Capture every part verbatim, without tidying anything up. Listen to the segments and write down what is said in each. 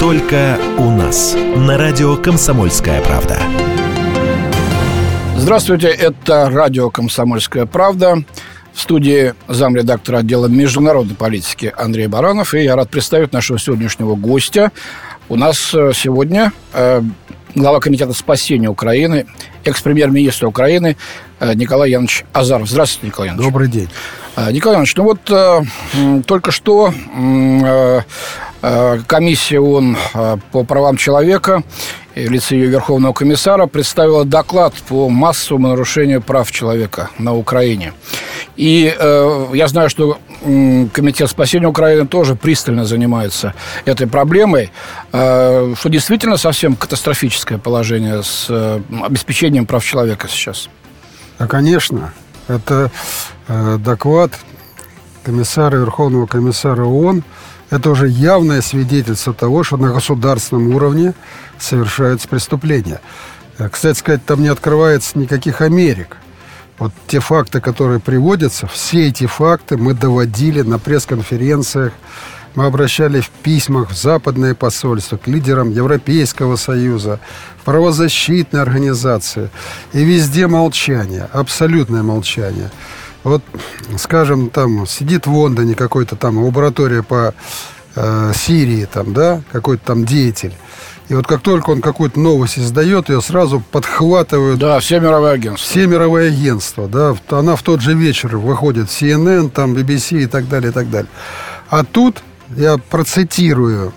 Только у нас. На радио «Комсомольская правда». Здравствуйте, это радио «Комсомольская правда». В студии замредактора отдела международной политики Андрей Баранов. И я рад представить нашего сегодняшнего гостя. У нас сегодня э, глава комитета спасения Украины, экс-премьер-министр Украины Николай Янович Азаров. Здравствуйте, Николай Янович. Добрый день. Николай Янович, ну вот э, только что э, э, комиссия ООН по правам человека в лице ее Верховного комиссара представила доклад по массовому нарушению прав человека на Украине. И э, я знаю, что э, Комитет спасения Украины тоже пристально занимается этой проблемой, э, что действительно совсем катастрофическое положение с э, обеспечением прав человека сейчас. Да, конечно. Это э, доклад комиссара, Верховного комиссара ООН. Это уже явное свидетельство того, что на государственном уровне совершаются преступления. Кстати сказать, там не открывается никаких Америк. Вот те факты, которые приводятся, все эти факты мы доводили на пресс-конференциях, мы обращались в письмах в западные посольства, к лидерам Европейского Союза, в правозащитные организации. И везде молчание, абсолютное молчание. Вот, скажем, там сидит в Лондоне какой-то там лаборатория по э, Сирии, там, да, какой-то там деятель. И вот как только он какую-то новость издает, ее сразу подхватывают. Да, все мировые агентства. Все мировые агентства, да. Она в тот же вечер выходит в си эн эн, там, би би си и так далее, и так далее. А тут я процитирую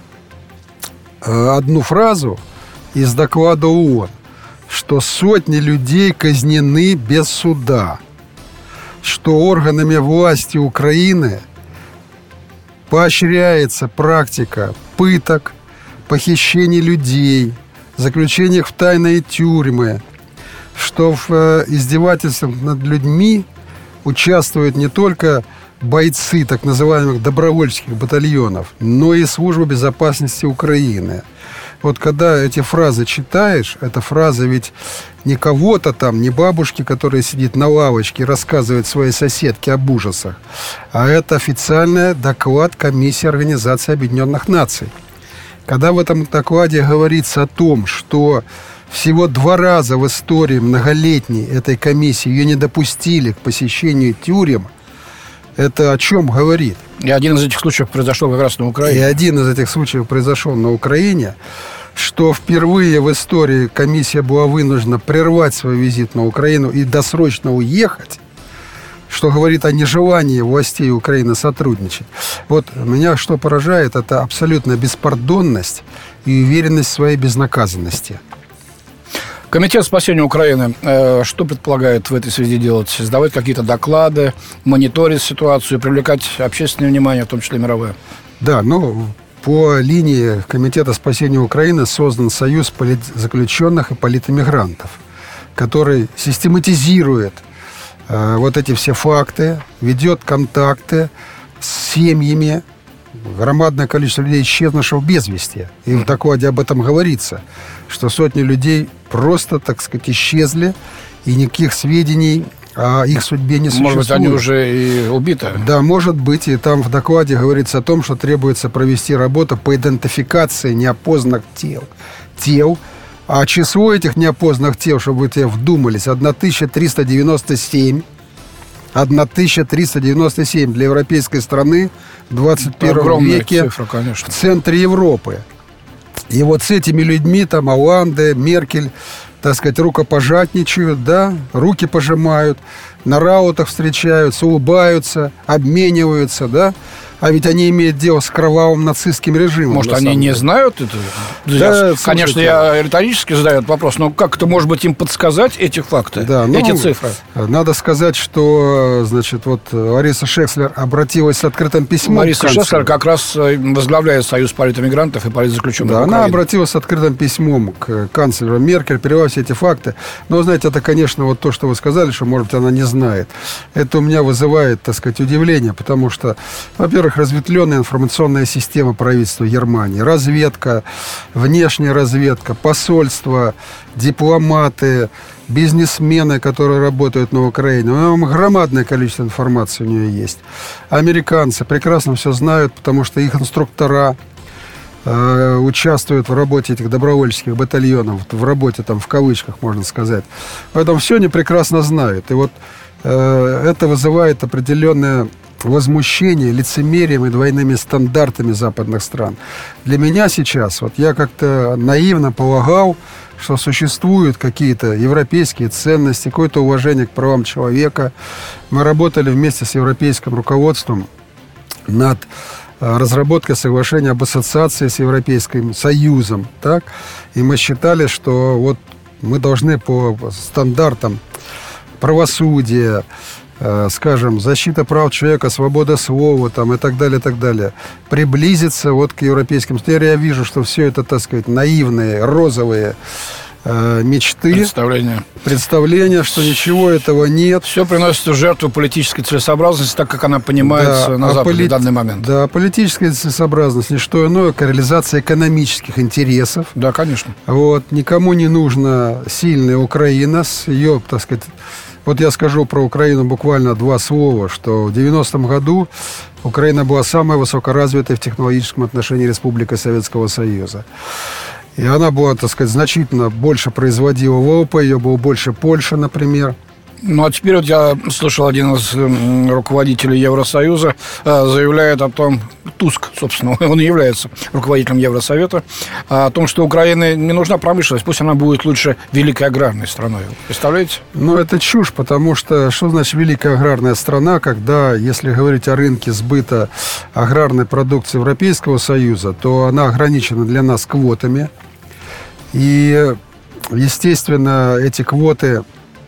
э, одну фразу из доклада ООН, что сотни людей казнены без суда, что органами власти Украины поощряется практика пыток, похищений людей, заключения их в тайные тюрьмы, что в э, издевательствах над людьми участвуют не только бойцы так называемых добровольческих батальонов, но и служба безопасности Украины. Вот когда эти фразы читаешь, эта фраза ведь не кого-то там, не бабушки, которая сидит на лавочке и рассказывает своей соседке об ужасах, а это официальный доклад Комиссии Организации Объединенных Наций. Когда в этом докладе говорится о том, что всего два раза в истории многолетней этой комиссии ее не допустили к посещению тюрем, это о чем говорит? И один из этих случаев произошел как раз на Украине. И один из этих случаев произошел на Украине, что впервые в истории комиссия была вынуждена прервать свой визит на Украину и досрочно уехать, что говорит о нежелании властей Украины сотрудничать. Вот меня что поражает, это абсолютная беспардонность и уверенность в своей безнаказанности. Комитет спасения Украины э, что предполагает в этой связи делать? Сдавать какие-то доклады, мониторить ситуацию, привлекать общественное внимание, в том числе мировое? Да, ну, по линии Комитета спасения Украины создан Союз политзаключенных и политэмигрантов, который систематизирует э, вот эти все факты, ведет контакты с семьями, громадное количество людей, исчезнувших без вести. И в докладе об этом говорится, что сотни людей просто, так сказать, исчезли, и никаких сведений о их судьбе не существует. Может быть, они уже и убиты? Да, может быть. И там в докладе говорится о том, что требуется провести работу по идентификации неопознанных тел. Тел. А число этих неопознанных тел, чтобы вы те вдумались, тысяча триста девяносто семь. тысяча триста девяносто семь для европейской страны в двадцать первом веке цифра, конечно, в центре Европы. И вот с этими людьми там Олланде, Меркель, так сказать, рукопожатничают, да, руки пожимают, на раутах встречаются, улыбаются, обмениваются, да. А ведь они имеют дело с кровавым нацистским режимом. Может, они не знают это? Да, конечно, я риторически задаю этот вопрос, но как-то, может быть, им подсказать эти факты, да, ну, эти цифры? Надо сказать, что, значит, вот Лариса Шекслер обратилась с открытым письмом. Лариса Шекслер как раз возглавляет Союз политэмигрантов и политзаключенных. Да, она обратилась с открытым письмом к канцлеру Меркель, перевела все эти факты. Но, знаете, это, конечно, вот то, что вы сказали, что, может быть, она не знает. Это у меня вызывает, так сказать, удивление, потому что, во-первых, разветвленная информационная система правительства Германии, разведка, внешняя разведка, посольство, дипломаты, бизнесмены, которые работают на Украине. Ну, громадное количество информации у нее есть. Американцы прекрасно все знают, потому что их инструктора э, участвуют в работе этих добровольческих батальонов, в работе там в кавычках, можно сказать. Поэтому все они прекрасно знают. И вот э, это вызывает определенное возмущение лицемерием и двойными стандартами западных стран. Для меня сейчас, вот я как-то наивно полагал, что существуют какие-то европейские ценности, какое-то уважение к правам человека. Мы работали вместе с европейским руководством над разработкой соглашения об ассоциации с Европейским Союзом, так? И мы считали, что вот мы должны по стандартам правосудия, э, скажем, защита прав человека, свобода слова там, и так далее, и так далее, приблизиться вот к европейским. Теперь я вижу, что все это, так сказать, наивные, розовые э, мечты. Представление. Представление, что ничего этого нет. Все приносится в жертву политической целесообразности, так как она понимается да, на а Западе поли... в данный момент. Да, политическая целесообразность не что иное, как реализация экономических интересов. Да, конечно. Вот, никому не нужна сильная Украина с ее, так сказать... Вот я скажу про Украину буквально два слова, что в девяностом году Украина была самой высокоразвитой в технологическом отношении Республикой Советского Союза. И она была, так сказать, значительно больше производила ВВП, ее было больше Польши, например. Ну, а теперь вот я слышал, один из руководителей Евросоюза заявляет о том, Туск, собственно, он и является руководителем Евросовета, о том, что Украине не нужна промышленность, пусть она будет лучше великой аграрной страной. Представляете? Ну, это чушь, потому что что значит великая аграрная страна, когда, если говорить о рынке сбыта аграрной продукции Европейского Союза, то она ограничена для нас квотами. И, естественно, эти квоты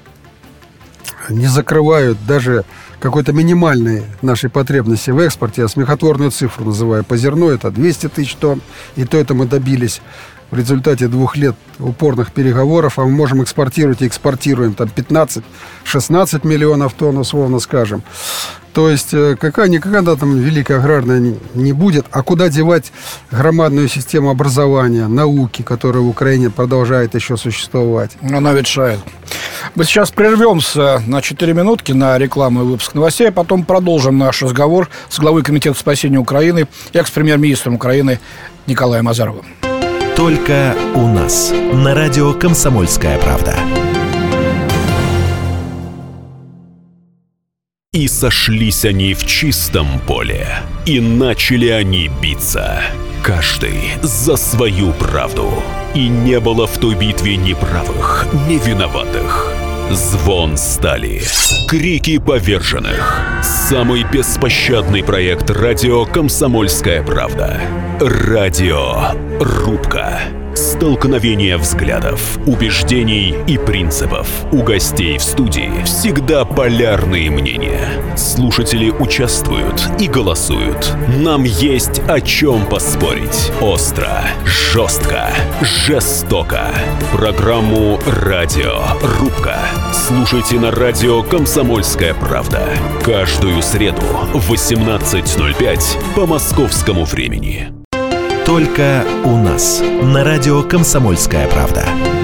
не закрывают даже какой-то минимальной нашей потребности в экспорте. Я смехотворную цифру называю по зерну. Это двести тысяч тонн. И то это мы добились в результате двух лет упорных переговоров. А мы можем экспортировать и экспортируем там пятнадцать-шестнадцать миллионов тонн, условно скажем. То есть какая-никакая там великая аграрная не будет. А куда девать громадную систему образования, науки, которая в Украине продолжает еще существовать? Она ветшает. Мы сейчас прервемся на четыре минутки на рекламу и выпуск новостей, а потом продолжим наш разговор с главой Комитета спасения Украины, экс-премьер-министром Украины Николаем Азаровым. Только у нас. На радио «Комсомольская правда». И сошлись они в чистом поле, и начали они биться, каждый за свою правду. И не было в той битве ни правых, ни виноватых. Звон стали, крики поверженных. Самый беспощадный проект радио «Комсомольская правда». Радиорубка. Столкновение взглядов, убеждений и принципов. У гостей в студии всегда полярные мнения. Слушатели участвуют и голосуют. Нам есть о чем поспорить. Остро, жестко, жестоко. Программу «Радиорубка» слушайте на радио «Комсомольская правда». Каждую среду в восемнадцать ноль пять по московскому времени. Только у нас. На радио «Комсомольская правда».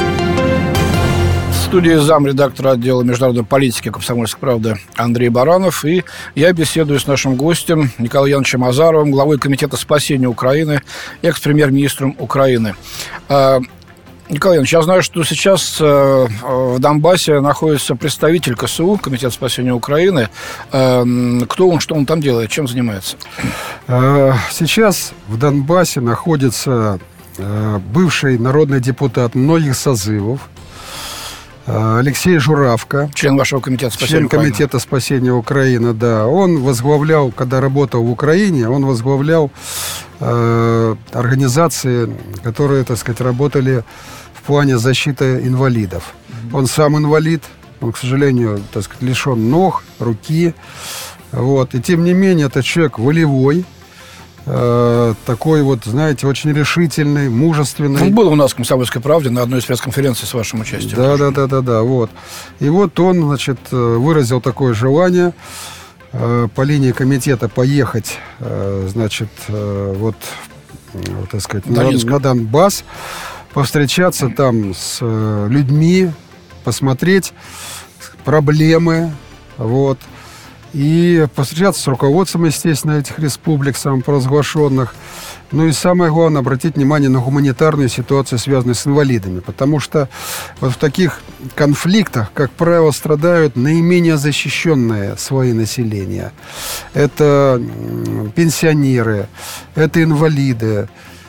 В студии замредактора отдела международной политики «Комсомольской правды» Андрей Баранов. И я беседую с нашим гостем Николаем Яновичем Азаровым, главой Комитета спасения Украины, экс-премьер-министром Украины. Николай Иванович, я знаю, что сейчас э, в Донбассе находится представитель КСУ, Комитета спасения Украины. Э, кто он, что он там делает, чем занимается? Сейчас в Донбассе находится э, бывший народный депутат многих созывов э, Алексей Журавка. Член вашего Комитета спасения член Украины. Комитета спасения Украины, да. Он возглавлял, когда работал в Украине, он возглавлял э, организации, которые, так сказать, работали в плане защиты инвалидов. Он сам инвалид, он, к сожалению, так сказать, лишен ног, руки. Вот. И тем не менее, это человек волевой, э, такой вот, знаете, очень решительный, мужественный. Он был у нас в «Комсомольской правде» на одной из пресс-конференций с вашим участием. Да, да, да, да, да, вот. И вот он, значит, выразил такое желание э, по линии комитета поехать, э, значит, э, вот, вот, так сказать, на, на Донбасс, повстречаться там с э, людьми, посмотреть проблемы, вот. и повстречаться с руководством, естественно, этих республик самопровозглашенных. Ну и самое главное, обратить внимание на гуманитарную ситуацию, связанную с инвалидами. Потому что вот в таких конфликтах, как правило, страдают наименее защищенные слои населения. Это пенсионеры, это инвалиды.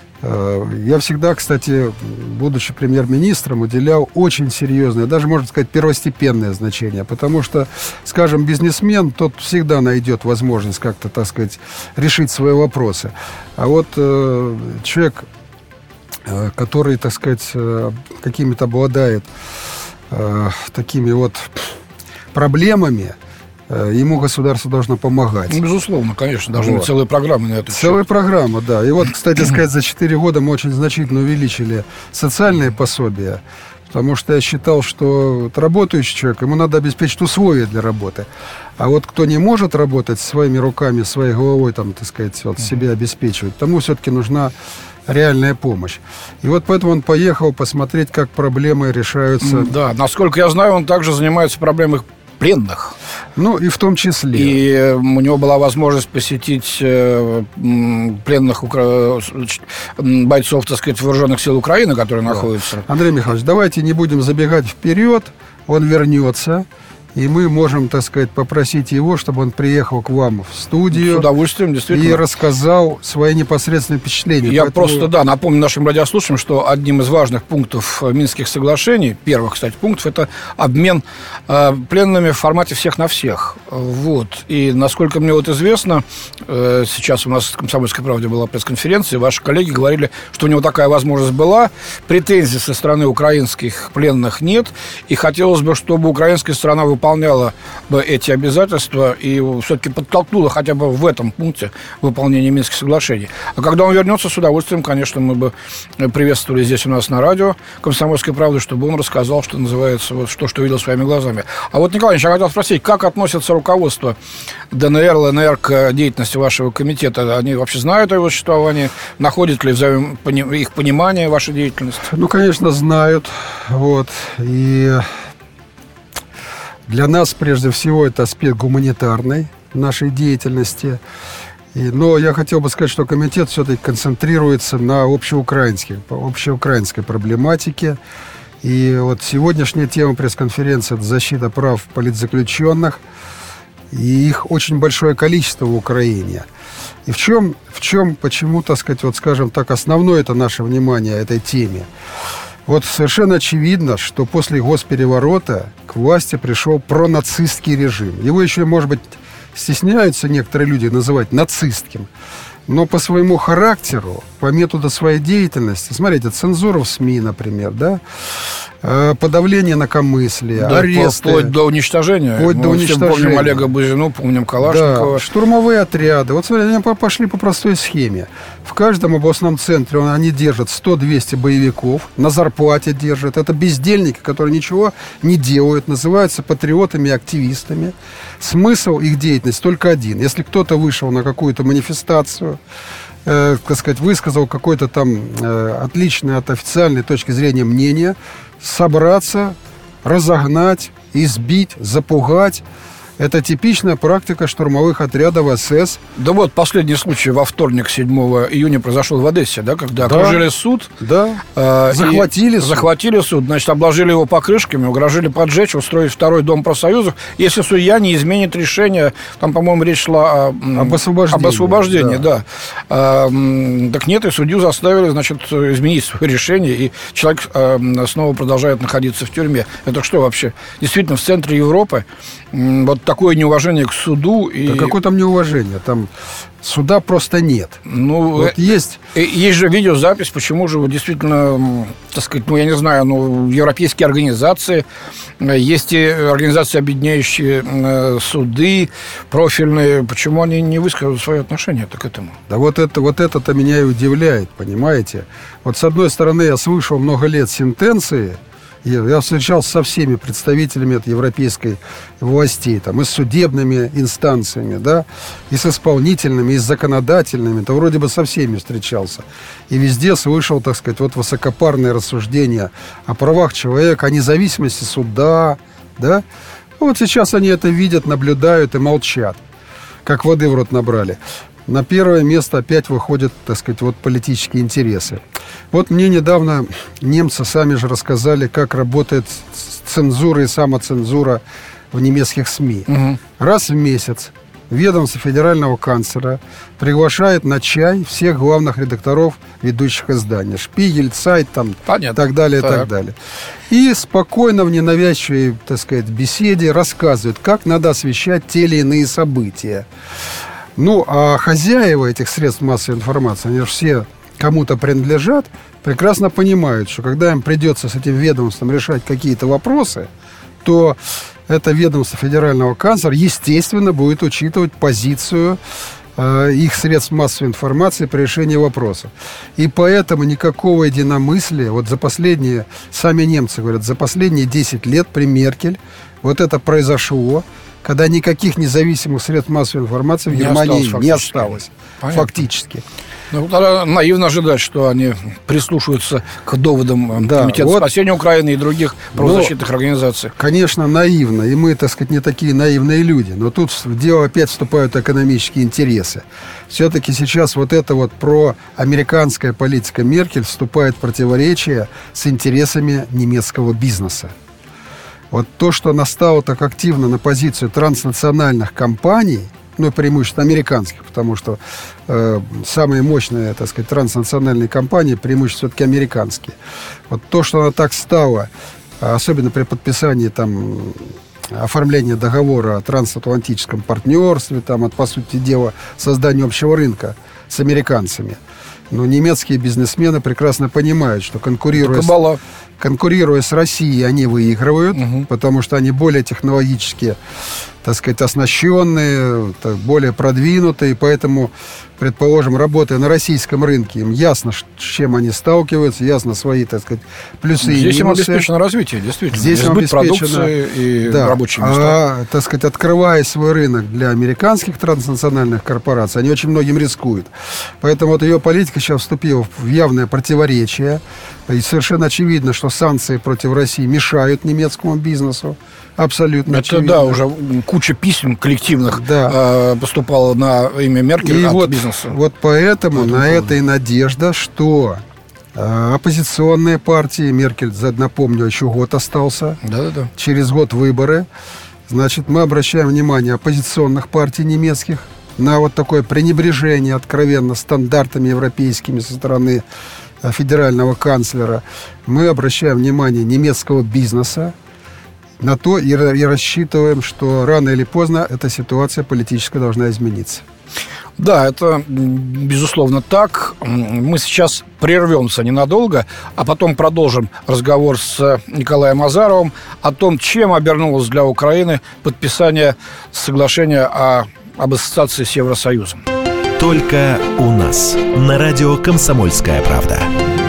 Я всегда, кстати, будучи премьер-министром, уделял очень серьезное, даже, можно сказать, первостепенное значение. Потому что, скажем, бизнесмен, тот всегда найдет возможность как-то, так сказать, решить свои вопросы. А вот э, человек, э, который, так сказать, э, какими-то обладает э, такими вот проблемами, ему государство должно помогать. Ну, безусловно, конечно. Должны вот. быть целые программы на это. Целая программа, да. И вот, кстати сказать, за четыре года мы очень значительно увеличили социальные пособия, потому что я считал, что вот работающий человек, ему надо обеспечить условия для работы. А вот кто не может работать своими руками, своей головой, там, так сказать, вот, себя обеспечивать, тому все-таки нужна реальная помощь. И вот поэтому он поехал посмотреть, как проблемы решаются. Да, насколько я знаю, он также занимается проблемой пленных. Ну, и в том числе. И у него была возможность посетить пленных укра... бойцов, так сказать, вооруженных сил Украины, которые да. находятся. Андрей Михайлович, давайте не будем забегать вперед. Он вернется. И мы можем, так сказать, попросить его, чтобы он приехал к вам в студию. С удовольствием, действительно. И рассказал свои непосредственные впечатления. Я Поэтому... просто, да, напомню нашим радиослушателям, что одним из важных пунктов Минских соглашений, первых, кстати, пунктов, это обмен э, пленными в формате всех на всех. Вот. И, насколько мне вот известно, э, сейчас у нас в «Комсомольской правде» была пресс-конференция, ваши коллеги говорили, что у него такая возможность была, претензий со стороны украинских пленных нет, и хотелось бы, чтобы украинская сторона выполняла выполняла бы эти обязательства и все-таки подтолкнула хотя бы в этом пункте выполнение Минских соглашений. А когда он вернется, с удовольствием, конечно, мы бы приветствовали здесь у нас на радио «Комсомольской правды», чтобы он рассказал, что называется, вот то, что видел своими глазами. А вот, Николай Ильич, я хотел спросить, как относится руководство ДНР, ЛНР к деятельности вашего комитета? Они вообще знают о его существовании? Находит ли взаим... их понимание вашей деятельности? Ну, конечно, знают. Вот. И... Для нас, прежде всего, это аспект гуманитарной нашей деятельности. И, но я хотел бы сказать, что комитет все-таки концентрируется на общеукраинской, общеукраинской проблематике. И вот сегодняшняя тема пресс-конференции – это защита прав политзаключенных. И их очень большое количество в Украине. И в чем, в чем почему, так сказать, вот, скажем так, основное это наше внимание этой теме? Вот совершенно очевидно, что после госпереворота к власти пришел пронацистский режим. Его еще, может быть, стесняются некоторые люди называть нацистским. Но по своему характеру, по методу своей деятельности, смотрите, цензура в СМИ, например, да, подавление инакомыслия, да, аресты. Вплоть до уничтожения. Вплоть до Мы уничтожения. Все помним Олега Бузину, помним Калашникова. Да, штурмовые отряды. Вот смотрите, они пошли по простой схеме. В каждом областном центре они держат сто-двести боевиков, на зарплате держат. Это бездельники, которые ничего не делают, называются патриотами и активистами. Смысл их деятельности только один. Если кто-то вышел на какую-то манифестацию, э, так сказать, высказал какое-то там э, отличное от официальной точки зрения мнение, собраться, разогнать, избить, запугать. Это типичная практика штурмовых отрядов СС. Да вот, последний случай во вторник, седьмого июня, произошел в Одессе, да, когда да. окружили суд. Да, э, захватили суд. Захватили суд, значит, обложили его покрышками, угрожали поджечь, устроить второй дом профсоюзов, если судья не изменит решение. Там, по-моему, речь шла о, об освобождении. Об освобождении, да. да. А, так нет, и судью заставили, значит, изменить свое решение, и человек а, снова продолжает находиться в тюрьме. Это что вообще? Действительно, в центре Европы вот такое неуважение к суду. И... Да какое там неуважение? Там суда просто нет. Ну, вот э- есть... есть же видеозапись, почему же вот действительно, так сказать, ну, я не знаю, ну, европейские организации, есть и организации, объединяющие суды профильные, почему они не высказывают свое отношение к этому? Да вот это, вот это-то меня и удивляет, понимаете? Вот с одной стороны, я слышал много лет сентенции. Я встречался со всеми представителями от европейской властей, там, и с судебными инстанциями, да, и с исполнительными, и с законодательными. То вроде бы со всеми встречался. И везде слышал, так сказать, вот высокопарные рассуждения о правах человека, о независимости суда, да. Вот сейчас они это видят, наблюдают и молчат, как воды в рот набрали. На первое место опять выходят, так сказать, вот политические интересы. Вот мне недавно немцы сами же рассказали, как работает цензура и самоцензура в немецких СМИ. Угу. Раз в месяц ведомство федерального канцлера приглашает на чай всех главных редакторов ведущих изданий. Шпигель, Цайт, там, и так далее, так. и так далее. И спокойно в ненавязчивой, так сказать, беседе рассказывают, как надо освещать те или иные события. Ну, а хозяева этих средств массовой информации, они же все кому-то принадлежат, прекрасно понимают, что когда им придется с этим ведомством решать какие-то вопросы, то это ведомство федерального канцлера, естественно, будет учитывать позицию э, их средств массовой информации при решении вопроса. И поэтому никакого единомыслия, вот за последние, сами немцы говорят, за последние десять лет при Меркель вот это произошло, когда никаких независимых средств массовой информации в не Германии осталось, не осталось. Понятно. Фактически. Ну, тогда наивно ожидать, что они прислушаются к доводам да, Комитета вот, спасения Украины и других правозащитных но, организаций. Конечно, наивно. И мы, так сказать, не такие наивные люди. Но тут в дело опять вступают экономические интересы. Все-таки сейчас вот эта вот проамериканская политика Меркель вступает в противоречие с интересами немецкого бизнеса. Вот то, что она стала так активно на позицию транснациональных компаний, ну, преимущественно американских, потому что э, самые мощные, так сказать, транснациональные компании преимущественно все-таки американские. Вот то, что она так стала, особенно при подписании там оформления договора о трансатлантическом партнерстве, там, от, по сути дела, создания общего рынка с американцами. Но немецкие бизнесмены прекрасно понимают, что конкурируя, с, конкурируя с Россией, они выигрывают, угу. потому что они более технологически, так сказать, оснащенные, более продвинутые, поэтому, предположим, работая на российском рынке, им ясно, с чем они сталкиваются, ясно свои, так сказать, плюсы Здесь и минусы. Здесь им обеспечено развитие, действительно. Здесь им обеспечено продукции и да. рабочие места. А, так сказать, открывая свой рынок для американских транснациональных корпораций, они очень многим рискуют. Поэтому вот ее политика сейчас вступила в явное противоречие. И совершенно очевидно, что санкции против России мешают немецкому бизнесу. Абсолютно Это, очевидно. да, уже куча писем коллективных да. э, поступала на имя Меркель и от вот, бизнеса. Вот поэтому на поводу. Это и надежда, что э, оппозиционные партии, Меркель, напомню, еще год остался, Да-да-да. через год выборы, значит, мы обращаем внимание оппозиционных партий немецких на вот такое пренебрежение откровенно стандартами европейскими со стороны федерального канцлера. Мы обращаем внимание немецкого бизнеса на то и, и рассчитываем, что рано или поздно эта ситуация политическая должна измениться. Да, это безусловно так. Мы сейчас прервемся ненадолго, а потом продолжим разговор с Николаем Азаровым о том, чем обернулось для Украины подписание соглашения о, об ассоциации с Евросоюзом. Только у нас. На радио «Комсомольская правда».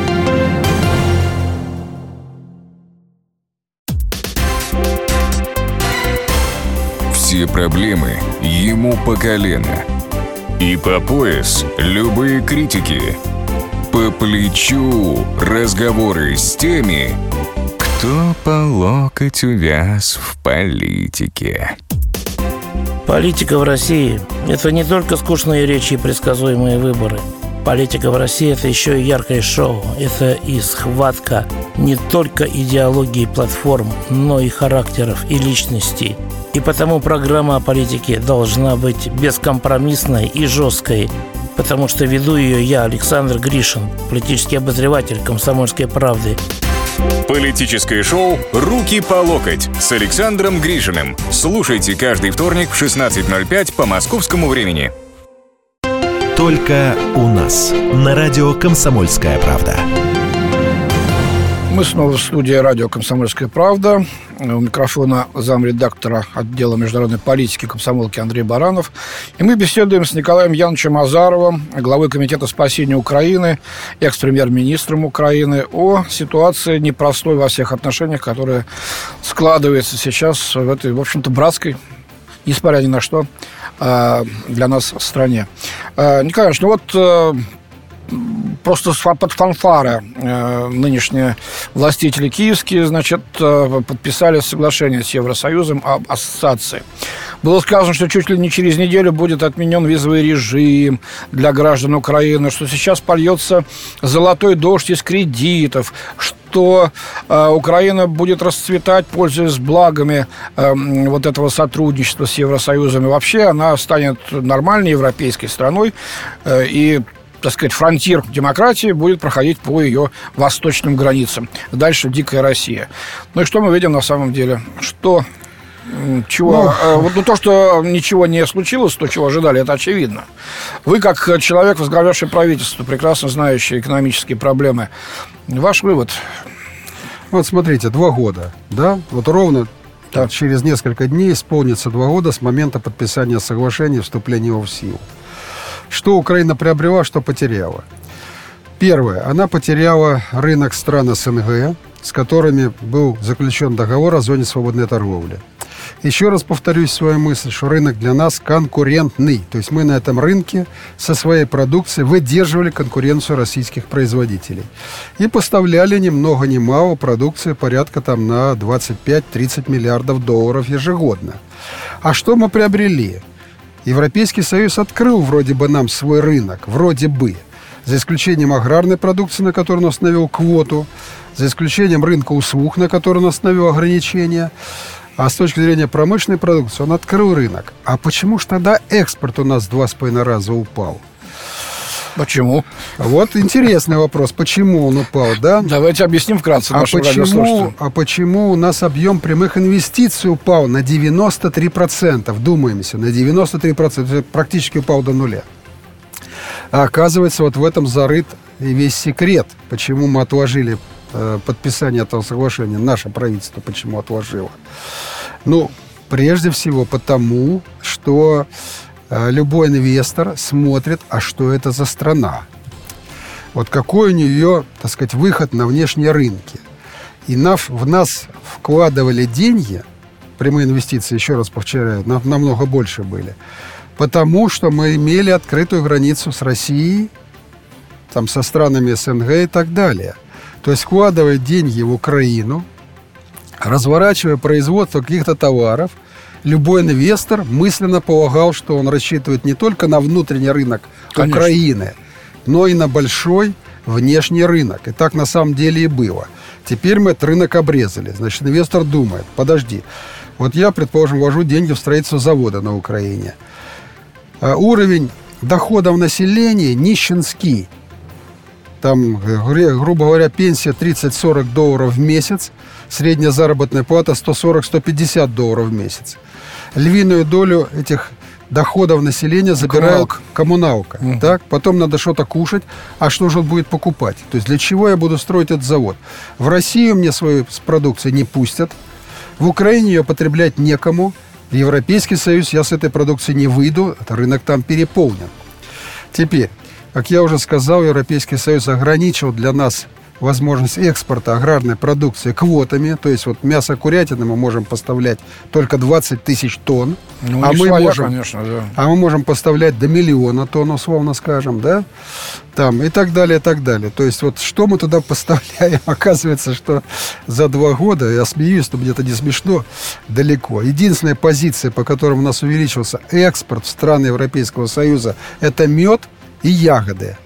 Все проблемы ему по колено. И по пояс любые критики. По плечу разговоры с теми, кто по локоть увяз в политике. Политика в России – это не только скучные речи и предсказуемые выборы. Политика в России – это еще и яркое шоу. Это и схватка не только идеологии платформ, но и характеров и личностей. И потому программа о политике должна быть бескомпромиссной и жесткой, потому что веду ее я, Александр Гришин, политический обозреватель «Комсомольской правды». Политическое шоу «Руки по локоть» с Александром Гришиным. Слушайте каждый вторник в шестнадцать ноль пять по московскому времени. Только у нас. На радио «Комсомольская правда». Мы снова в студии радио «Комсомольская правда». У микрофона замредактора отдела международной политики комсомолки Андрей Баранов. И мы беседуем с Николаем Яновичем Азаровым, главой Комитета спасения Украины, экс-премьер-министром Украины, о ситуации непростой во всех отношениях, которая складывается сейчас в этой, в общем-то, братской, несмотря ни на что, для нас в стране. Николай Иванович, ну вот просто под фанфары нынешние властители киевские, значит, подписали соглашение с Евросоюзом об ассоциации. Было сказано, что чуть ли не через неделю будет отменен визовый режим для граждан Украины, что сейчас польется золотой дождь из кредитов, что э, Украина будет расцветать, пользуясь благами э, вот этого сотрудничества с Евросоюзом. И вообще она станет нормальной европейской страной, э, и, так сказать, фронтир демократии будет проходить по ее восточным границам. Дальше дикая Россия. Ну и что мы видим на самом деле? Что... Чего, ну, вот, ну, то, что ничего не случилось, то, чего ожидали, это очевидно. Вы, как человек, возглавлявший правительство, прекрасно знающий экономические проблемы, ваш вывод? Вот смотрите, два года, да? Вот ровно так. Через несколько дней исполнится два года с момента подписания соглашения и вступления его в силу. Что Украина приобрела, что потеряла? Первое. Она потеряла рынок стран СНГ, с которыми был заключен договор о зоне свободной торговли. Еще раз повторюсь свою мысль, что рынок для нас конкурентный. То есть мы на этом рынке со своей продукцией выдерживали конкуренцию российских производителей. И поставляли ни много ни мало продукции порядка там на двадцать пять-тридцать миллиардов долларов ежегодно. А что мы приобрели? Европейский Союз открыл вроде бы нам свой рынок, вроде бы. За исключением аграрной продукции, на которую он установил квоту, за исключением рынка услуг, на который он установил ограничения. А с точки зрения промышленной продукции он открыл рынок. А почему же тогда экспорт у нас в два с половиной раза упал? Почему? Вот интересный вопрос. Почему он упал, да? Давайте объясним вкратце а нашим почему, радиослушателям. а почему у нас объем прямых инвестиций упал на девяносто три процента? Вдумаемся, на девяносто три процента. Практически упал до нуля. А оказывается, вот в этом зарыт и весь секрет, почему мы отложили подписание этого соглашения. Наше правительство почему отложило? Ну, прежде всего потому, что любой инвестор смотрит, а что это за страна? Вот какой у нее, так сказать, выход на внешние рынки? И в нас вкладывали деньги, прямые инвестиции, еще раз повторяю, намного больше были, потому что мы имели открытую границу с Россией, там, со странами СНГ и так далее. То есть вкладывая деньги в Украину, разворачивая производство каких-то товаров, любой инвестор мысленно полагал, что он рассчитывает не только на внутренний рынок Конечно. Украины, но и на большой внешний рынок. И так на самом деле и было. Теперь мы этот рынок обрезали. Значит, инвестор думает, подожди, вот я, предположим, вложу деньги в строительство завода на Украине. А уровень доходов населения нищенский. Там, грубо говоря, пенсия тридцать-сорок долларов в месяц, средняя заработная плата сто сорок - сто пятьдесят долларов в месяц. Львиную долю этих доходов населения забирают коммуналка. коммуналка угу. Так? Потом надо что-то кушать, а что же он будет покупать? То есть для чего я буду строить этот завод? В Россию мне свою продукцию не пустят, в Украине ее потреблять некому, в Европейский Союз я с этой продукцией не выйду, рынок там переполнен. Теперь, как я уже сказал, Европейский Союз ограничил для нас возможность экспорта аграрной продукции квотами. То есть вот мясо курятины мы можем поставлять только двадцать тысяч тонн. Ну, а, мы своя, можем, конечно, да. а мы можем поставлять до миллиона тонн, условно скажем, да? Там, и так далее, и так далее. То есть вот что мы туда поставляем? Оказывается, что за два года, я смеюсь, но где-то не смешно, далеко. Единственная позиция, по которой у нас увеличился экспорт в страны Европейского Союза, это мед и ягоды.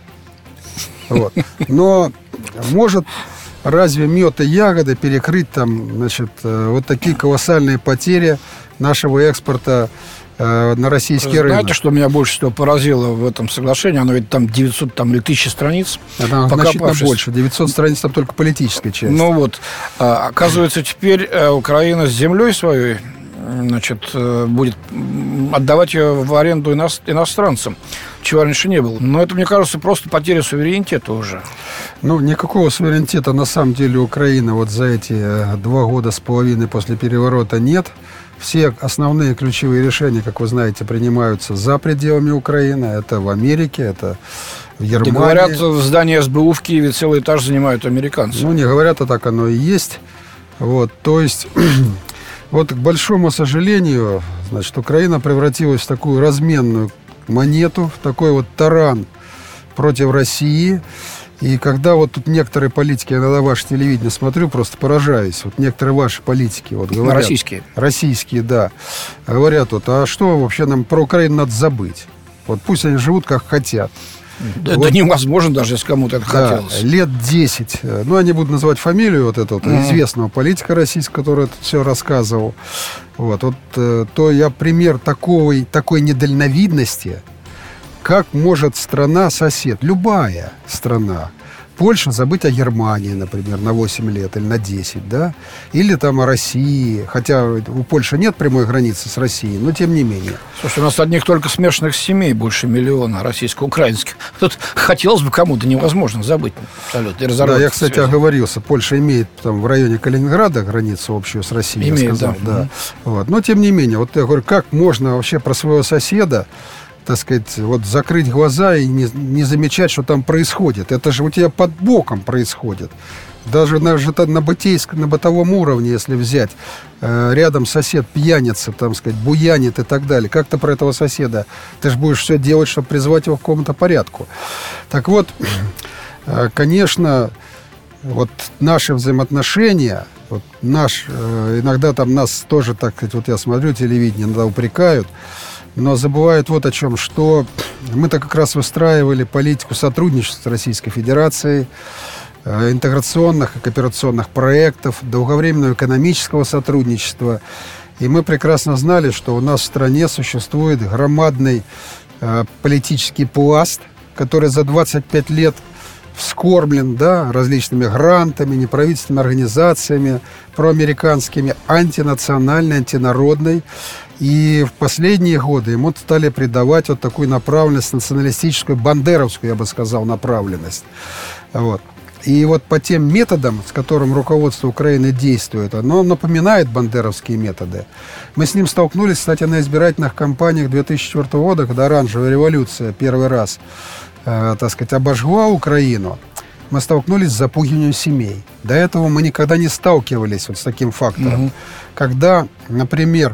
Вот. Но может разве мед и ягоды перекрыть там, значит, вот такие колоссальные потери нашего экспорта э, на российский Знаете, рынок? Знаете, что меня больше всего поразило в этом соглашении? Оно ведь там девятьсот там, или тысяча страниц. Это значительно больше. девятьсот страниц там только политической части. Ну вот, оказывается, теперь Украина с землей своей, значит, будет отдавать ее в аренду иностранцам, чего раньше не было. Но это, мне кажется, просто потеря суверенитета уже. Ну, никакого суверенитета на самом деле Украины вот за эти два года с половиной после переворота нет. Все основные ключевые решения, как вы знаете, принимаются за пределами Украины. Это в Америке, это в Германии. И говорят, в здании эс бэ у в Киеве целый этаж занимают американцы. Ну, не говорят, а так оно и есть. Вот, то есть... Вот, к большому сожалению, значит, Украина превратилась в такую разменную монету, в такой вот таран против России. И когда вот тут некоторые политики, я иногда ваше телевидение смотрю, просто поражаюсь. Вот некоторые ваши политики вот говорят... Российские. Российские, да. Говорят вот, а что вообще нам про Украину надо забыть? Вот пусть они живут как хотят. Да, вот, это невозможно, даже если кому-то это да, хотелось. Лет десять. Ну, они будут называть фамилию вот этого Mm-hmm. известного политика российского, который это все рассказывал. Вот, вот то я пример такого, такой недальновидности. Как может страна-сосед, любая страна, Польша, забыть о Германии, например, на восемь лет или на десять, да? Или там о России, хотя у Польши нет прямой границы с Россией, но тем не менее. Слушай, у нас одних только смешанных семей больше миллиона российско-украинских. Тут хотелось бы кому-то невозможно забыть абсолютно. Да, я, кстати, связи. оговорился. Польша имеет там в районе Калининграда границу общую с Россией, имеет, я сказал. Да. Да. Вот. Но тем не менее, вот я говорю, как можно вообще про своего соседа, так сказать, вот закрыть глаза и не, не замечать, что там происходит. Это же у тебя под боком происходит. Даже на, на, бытейском, на бытовом уровне, если взять, э, рядом сосед пьяница, там сказать, буянит и так далее. Как ты про этого соседа? Ты же будешь все делать, чтобы призвать его к какому-то порядку. Так вот, э, конечно, вот наши взаимоотношения, вот наш, э, иногда там нас тоже, так сказать, вот я смотрю телевидение, иногда упрекают, но забывают вот о чем, что мы-то как раз выстраивали политику сотрудничества с Российской Федерацией, интеграционных и кооперационных проектов, долговременного экономического сотрудничества. И мы прекрасно знали, что у нас в стране существует громадный э, политический пласт, который за двадцать пять лет вскормлен, да, различными грантами, неправительственными организациями, проамериканскими, антинациональной, антинародной. И в последние годы ему стали придавать вот такую направленность, националистическую, бандеровскую, я бы сказал, направленность. Вот. И вот по тем методам, с которым руководство Украины действует, оно напоминает бандеровские методы. Мы с ним столкнулись, кстати, на избирательных кампаниях две тысячи четвёртого года, когда оранжевая революция первый раз, э, так сказать, обожгла Украину. Мы столкнулись с запугиванием семей. До этого мы никогда не сталкивались вот с таким фактором. Mm-hmm. Когда, например,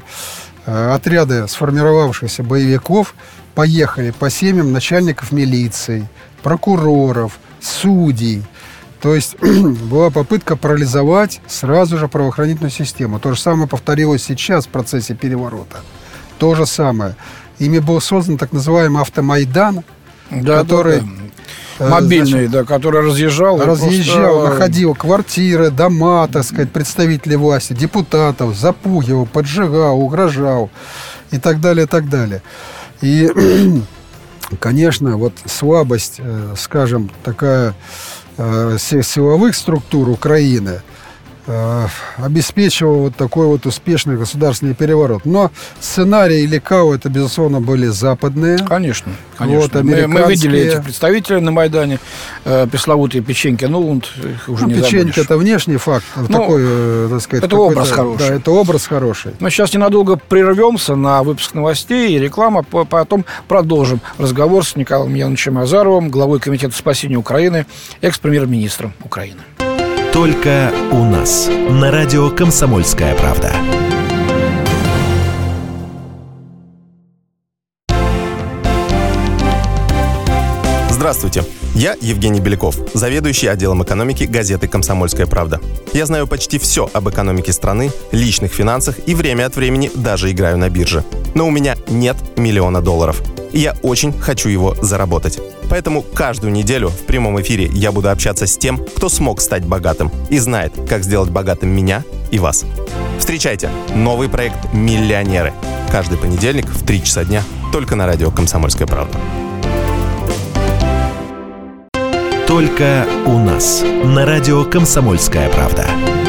отряды сформировавшихся боевиков поехали по семьям начальников милиции, прокуроров, судей. То есть была попытка парализовать сразу же правоохранительную систему. То же самое повторилось сейчас в процессе переворота. То же самое. Ими был создан так называемый автомайдан, да, который... Да, да. Мобильный, значит, да, который разъезжал. Разъезжал, просто... находил квартиры, дома, так сказать, представителей власти, депутатов, запугивал, поджигал, угрожал и так далее, и так далее. И, конечно, вот слабость, скажем, такая силовых структур Украины обеспечивал вот такой вот успешный государственный переворот. Но сценарии Лекау, это, безусловно, были западные. Конечно, конечно. Вот, американские... мы, мы видели этих представителей на Майдане, э, пресловутые Печеньки, Нуланд, их уже ну, не Печенька забудешь. Это внешний факт, ну, такой, э, так сказать. Это образ хороший. Да, это образ хороший. Мы сейчас ненадолго прервемся на выпуск новостей и реклама, потом продолжим разговор с Николаем Яновичем Азаровым, главой Комитета спасения Украины, экс-премьер-министром Украины. Только у нас. На радио «Комсомольская правда». Здравствуйте, я Евгений Беляков, заведующий отделом экономики газеты «Комсомольская правда». Я знаю почти все об экономике страны, личных финансах и время от времени даже играю на бирже. Но у меня нет миллиона долларов, и я очень хочу его заработать. Поэтому каждую неделю в прямом эфире я буду общаться с тем, кто смог стать богатым и знает, как сделать богатым меня и вас. Встречайте новый проект «Миллионеры». Каждый понедельник в три часа дня только на радио «Комсомольская правда». Только у нас. На радио «Комсомольская правда».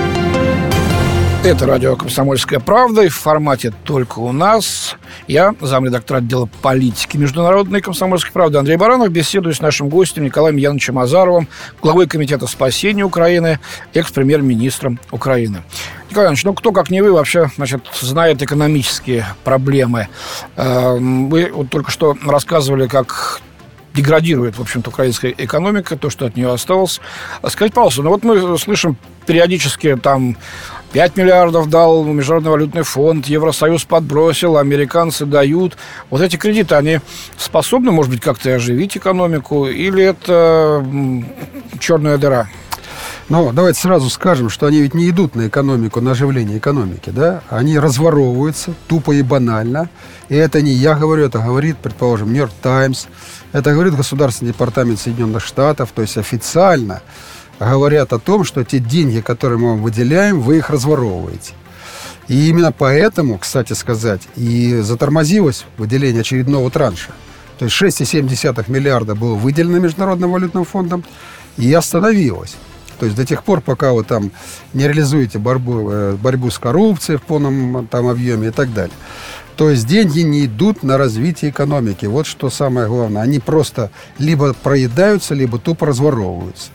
Это радио «Комсомольская правда» и в формате «Только у нас». Я, замредактор отдела политики международной «Комсомольской правды» Андрей Баранов, беседую с нашим гостем Николаем Яновичем Азаровым, главой Комитета спасения Украины, экс-премьер-министром Украины. Николай Иванович, ну кто, как не вы, вообще, значит, знает экономические проблемы. Вы вот только что рассказывали, как деградирует, в общем-то, украинская экономика, то, что от нее осталось. Скажите, пожалуйста, ну вот мы слышим периодически там пять миллиардов дал Международный валютный фонд, Евросоюз подбросил, американцы дают. Вот эти кредиты, они способны, может быть, как-то оживить экономику, или это черная дыра? Но давайте сразу скажем, что они ведь не идут на экономику, на оживление экономики, да? Они разворовываются тупо и банально. И это не я говорю, это говорит, предположим, Нью-Йорк Таймс, это говорит Государственный департамент Соединенных Штатов, то есть официально говорят о том, что те деньги, которые мы вам выделяем, вы их разворовываете. И именно поэтому, кстати сказать, и затормозилось выделение очередного транша. То есть шесть целых семь десятых миллиарда было выделено Международным валютным фондом и остановилось. То есть до тех пор, пока вы там не реализуете борьбу, борьбу с коррупцией в полном там объеме и так далее. То есть деньги не идут на развитие экономики. Вот что самое главное. Они просто либо проедаются, либо тупо разворовываются.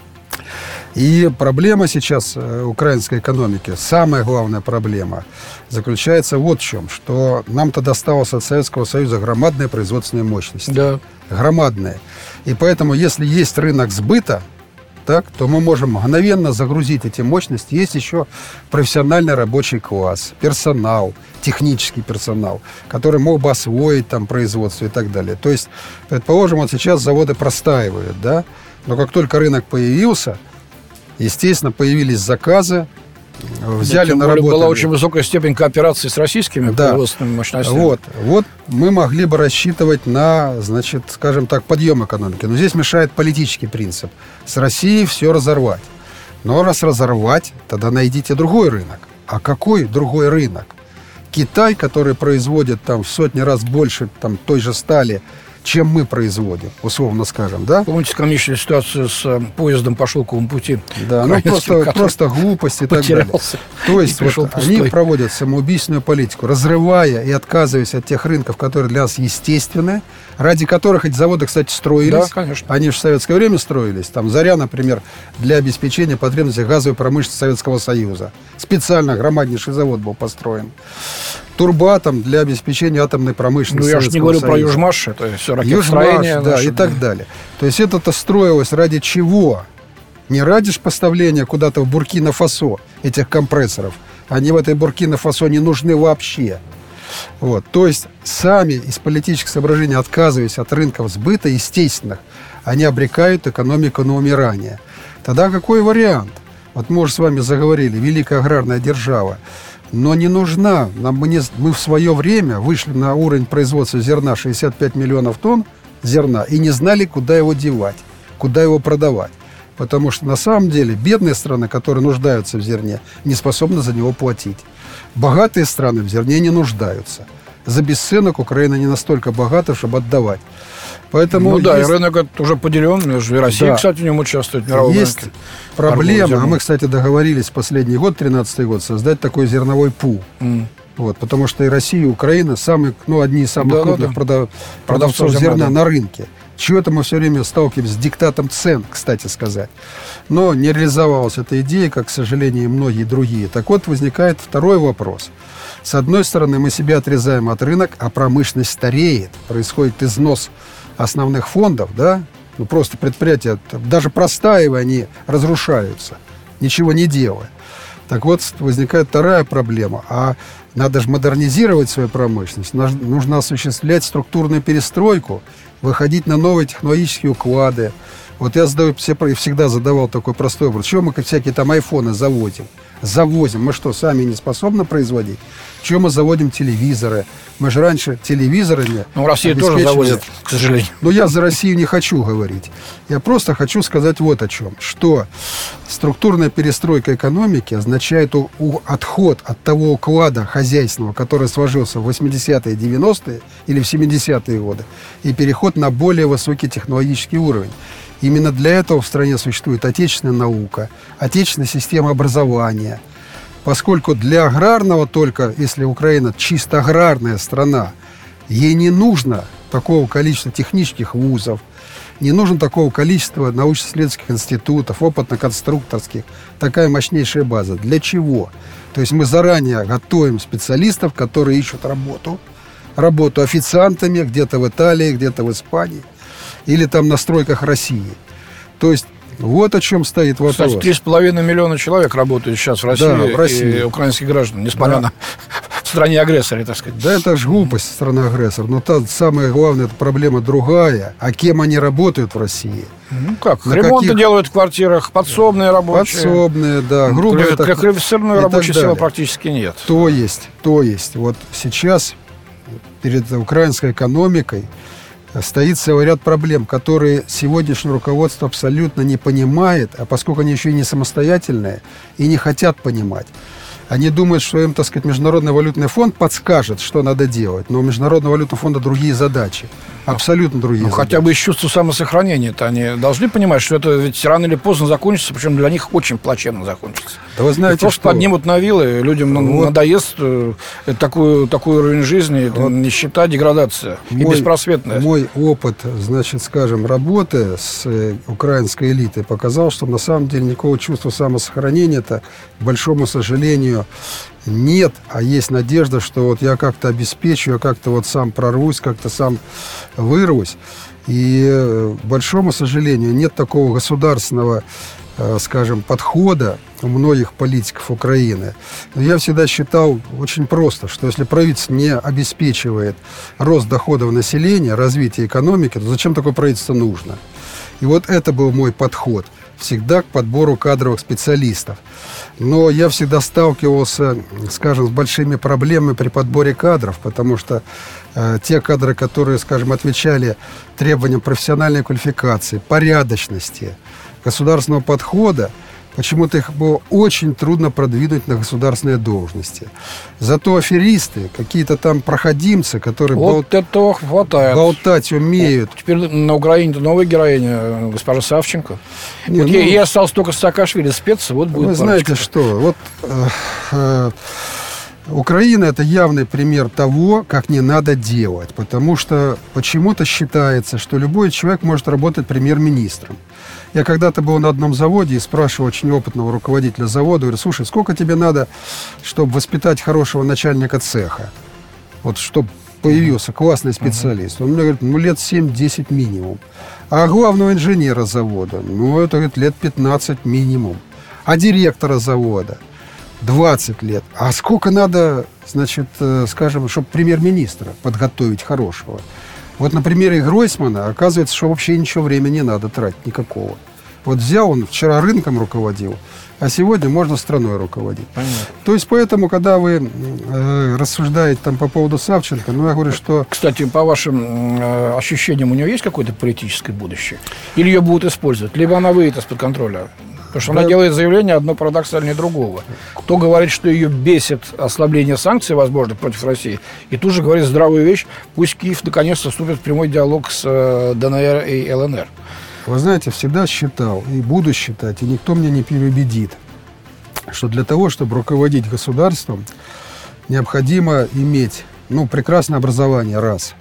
И проблема сейчас украинской экономики, самая главная проблема, заключается вот в чем, что нам-то досталось от Советского Союза громадные производственные мощности. Да. Громадные. И поэтому, если есть рынок сбыта, так, то мы можем мгновенно загрузить эти мощности. Есть еще профессиональный рабочий класс, персонал, технический персонал, который мог бы освоить там производство и так далее. То есть, предположим, вот сейчас заводы простаивают, да, но как только рынок появился, естественно, появились заказы, взяли на работу. Была очень высокая степень кооперации с российскими да. производственными мощностями. Вот, вот мы могли бы рассчитывать на, значит, скажем так, подъем экономики. Но здесь мешает политический принцип. С Россией все разорвать. Но раз разорвать, тогда найдите другой рынок. А какой другой рынок? Китай, который производит там в сотни раз больше там, той же стали, чем мы производим, условно скажем, да? Помните комичную ситуацию с э, поездом по шелковому пути? Да, ну просто, просто глупость и так далее. То есть вот они проводят самоубийственную политику, разрывая и отказываясь от тех рынков, которые для нас естественны, ради которых эти заводы, кстати, строились. Да, конечно. Они же в советское время строились. Там Заря, например, для обеспечения потребностей газовой промышленности Советского Союза. Специально громаднейший завод был построен. Турбатом для обеспечения атомной промышленности. Ну, я же не говорю Союза. Про Южмаш, это все ракетостроение. Да, и так далее. То есть это-то строилось ради чего? Не ради ж поставления куда-то в Буркина-Фасо этих компрессоров. Они в этой Буркина-Фасо не нужны вообще. Вот. То есть сами из политических соображений, отказываясь от рынков сбыта естественных, они обрекают экономику на умирание. Тогда какой вариант? Вот мы уже с вами заговорили, великая аграрная держава. Но не нужна. Нам, мы, не, мы в свое время вышли на уровень производства зерна шестьдесят пять миллионов тонн зерна и не знали, куда его девать, куда его продавать. Потому что на самом деле бедные страны, которые нуждаются в зерне, не способны за него платить. Богатые страны в зерне не нуждаются. За бесценок Украина не настолько богата, чтобы отдавать. Поэтому ну да, есть... и рынок уже поделен между и Россией, да. Кстати, в нем участвует в мировом есть рынке. Проблема, а мы, кстати, договорились в последний год, тринадцатый год, создать такой зерновой пул. Mm. Вот, потому что и Россия, и Украина самые, ну, одни из самых да, крупных да, да. Продав... продавцов зерна, зерна да. на рынке. Чего-то мы все время сталкиваемся с диктатом цен, кстати сказать. Но не реализовалась эта идея, как, к сожалению, и многие другие. Так вот, возникает второй вопрос. С одной стороны, мы себя отрезаем от рынка, а промышленность стареет. Происходит износ основных фондов, да? Ну, просто предприятия, даже простаивая, они разрушаются, ничего не делая. Так вот, возникает вторая проблема. А надо же модернизировать свою промышленность. Нужно осуществлять структурную перестройку, выходить на новые технологические уклады. Вот я задаю, всегда задавал такой простой вопрос. Чего мы всякие там айфоны заводим? Завозим. Мы что, сами не способны производить? Чего мы заводим телевизоры? Мы же раньше телевизорами... Ну, Россия тоже заводит, к сожалению. Но я за Россию не хочу говорить. Я просто хочу сказать вот о чем. Что структурная перестройка экономики означает у, у, отход от того уклада хозяйственного, который сложился в восьмидесятые, девяностые или в семидесятые годы, и переход на более высокий технологический уровень. Именно для этого в стране существует отечественная наука, отечественная система образования. Поскольку для аграрного только, если Украина чисто аграрная страна, ей не нужно такого количества технических вузов, не нужно такого количества научно-исследовательских институтов, опытно-конструкторских, такая мощнейшая база. Для чего? То есть мы заранее готовим специалистов, которые ищут работу, работу официантами где-то в Италии, где-то в Испании, или там на стройках России. То есть Вот о чем стоит вопрос. Кстати, три с половиной миллиона человек работают сейчас в России, да, в России. И украинских граждан, несмотря да. на в стране агрессоре, так сказать. Да, это же глупость, страна-агрессор. Но та самая главная эта проблема другая. А кем они работают в России? Ну как, на ремонты каких... делают в квартирах, подсобные рабочие. Подсобные, да. Грубо это... Квалифицированной рабочей силы практически нет. То есть, то есть. Вот сейчас перед украинской экономикой стоит целый ряд проблем, которые сегодняшнее руководство абсолютно не понимает, а поскольку они еще и не самостоятельные и не хотят понимать. Они думают, что им, так сказать, Международный валютный фонд подскажет, что надо делать. Но у Международного валютного фонда другие задачи. Абсолютно другие ну, задачи. Хотя бы из чувства самосохранения-то они должны понимать, что это ведь рано или поздно закончится, причем для них очень плачевно закончится. Да вы знаете, просто что... поднимут на вилы, людям вот. надоест такой, такой уровень жизни, вот. нищета, деградация мой, и беспросветная. Мой опыт, значит, скажем, работы с украинской элитой показал, что на самом деле никакого чувства самосохранения-то, к большому сожалению, нет, а есть надежда, что вот я как-то обеспечу, я как-то вот сам прорвусь, как-то сам вырвусь. И, к большому сожалению, нет такого государственного, скажем, подхода у многих политиков Украины. Но я всегда считал очень просто, что если правительство не обеспечивает рост доходов населения, развитие экономики, то зачем такое правительство нужно? И вот это был мой подход всегда к подбору кадровых специалистов. Но я всегда сталкивался, скажем, с большими проблемами при подборе кадров, потому что э, те кадры, которые, скажем, отвечали требованиям профессиональной квалификации, порядочности, государственного подхода, почему-то их было очень трудно продвинуть на государственные должности. Зато аферисты, какие-то там проходимцы, которые вот бол... этого хватает. болтать умеют. Теперь на Украине-то новая героиня, госпожа Савченко. Не, вот ну, ей осталось только Саакашвили спеться, вот будет Вы парочка. знаете что, вот э, э, Украина – это явный пример того, как не надо делать, потому что почему-то считается, что любой человек может работать премьер-министром. Я когда-то был на одном заводе и спрашивал очень опытного руководителя завода, говорю, слушай, сколько тебе надо, чтобы воспитать хорошего начальника цеха? Вот чтобы появился классный специалист. Он мне говорит, ну, лет семь-десять минимум. А главного инженера завода, ну, это, говорит, лет пятнадцать минимум. А директора завода двадцать лет. А сколько надо, значит, скажем, чтобы премьер-министра подготовить хорошего? Вот на примере Гройсмана оказывается, что вообще ничего времени не надо тратить, никакого. Вот взял он, вчера рынком руководил, а сегодня можно страной руководить. Понятно. То есть поэтому, когда вы э, рассуждаете там по поводу Савченко, ну, я говорю, что... Кстати, по вашим э, ощущениям, у нее есть какое-то политическое будущее? Или ее будут использовать? Либо она выйдет из-под контроля? Потому что да. она делает заявление одно парадоксальнее другого. Кто говорит, что ее бесит ослабление санкций, возможно, против России, и тут же говорит здравую вещь, пусть Киев наконец-то вступит в прямой диалог с э, ДНР и ЛНР. Вы знаете, всегда считал и буду считать, и никто меня не переубедит, что для того, чтобы руководить государством, необходимо иметь, ну, прекрасное образование, раз,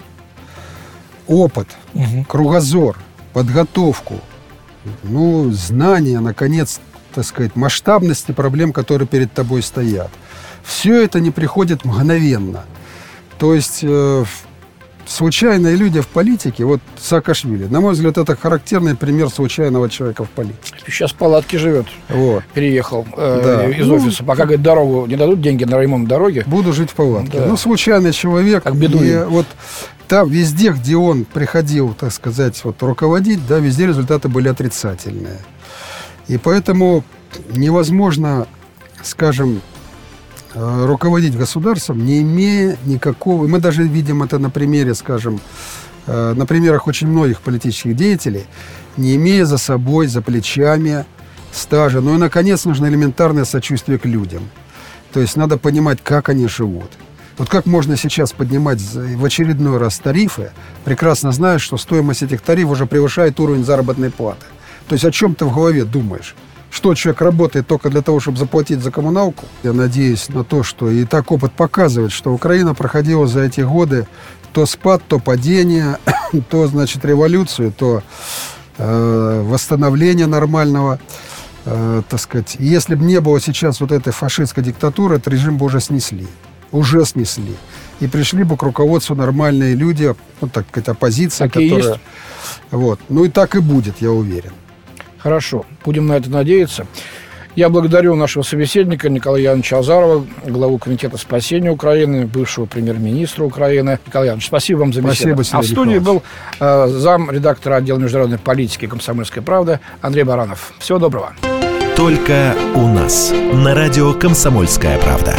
опыт, угу. кругозор, подготовку, ну, знания, наконец, так сказать, масштабности проблем, которые перед тобой стоят. Все это не приходит мгновенно. То есть э, случайные люди в политике, вот Саакашвили, на мой взгляд, это характерный пример случайного человека в политике. Сейчас в палатке живет. Вот. Переехал э, да. из ну, офиса. Пока, говорит, дорогу не дадут, деньги на ремонт дороги. Буду жить в палатке. Да. Ну, случайный человек. Как бедуин. И вот там везде, где он приходил, так сказать, вот, руководить, да, везде результаты были отрицательные. И поэтому невозможно, скажем, руководить государством, не имея никакого... Мы даже видим это на примере, скажем, на примерах очень многих политических деятелей, не имея за собой, за плечами стажа. Ну и, наконец, нужно элементарное сочувствие к людям. То есть надо понимать, как они живут. Вот как можно сейчас поднимать в очередной раз тарифы, прекрасно зная, что стоимость этих тарифов уже превышает уровень заработной платы. То есть о чем ты в голове думаешь? Что человек работает только для того, чтобы заплатить за коммуналку? Я надеюсь на то, что и так опыт показывает, что Украина проходила за эти годы то спад, то падение, то, значит, революцию, то э, восстановление нормального, э, так сказать. И если бы не было сейчас вот этой фашистской диктатуры, этот режим бы уже снесли. Уже снесли. И пришли бы к руководству нормальные люди, ну, так сказать, оппозиция, так которая... Вот. Ну и так и будет, я уверен. Хорошо, будем на это надеяться. Я благодарю нашего собеседника Николая Яновича Азарова, главу Комитета спасения Украины, бывшего премьер-министра Украины. Николай Янович, спасибо вам за беседу. Спасибо, а в студии был э, зам редактора отдела международной политики «Комсомольской правды» Андрей Баранов. Всего доброго. Только у нас на радио «Комсомольская правда».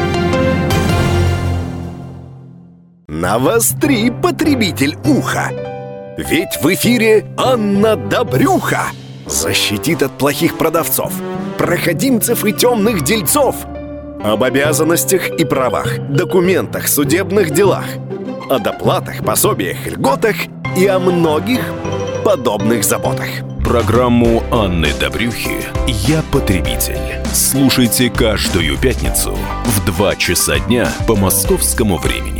Навостри, потребитель уха. Ведь в эфире Анна Добрюха защитит от плохих продавцов, проходимцев и темных дельцов. Об обязанностях и правах, документах, судебных делах, о доплатах, пособиях, льготах и о многих подобных заботах. Программу Анны Добрюхи «Я потребитель». Слушайте каждую пятницу в два часа дня по московскому времени.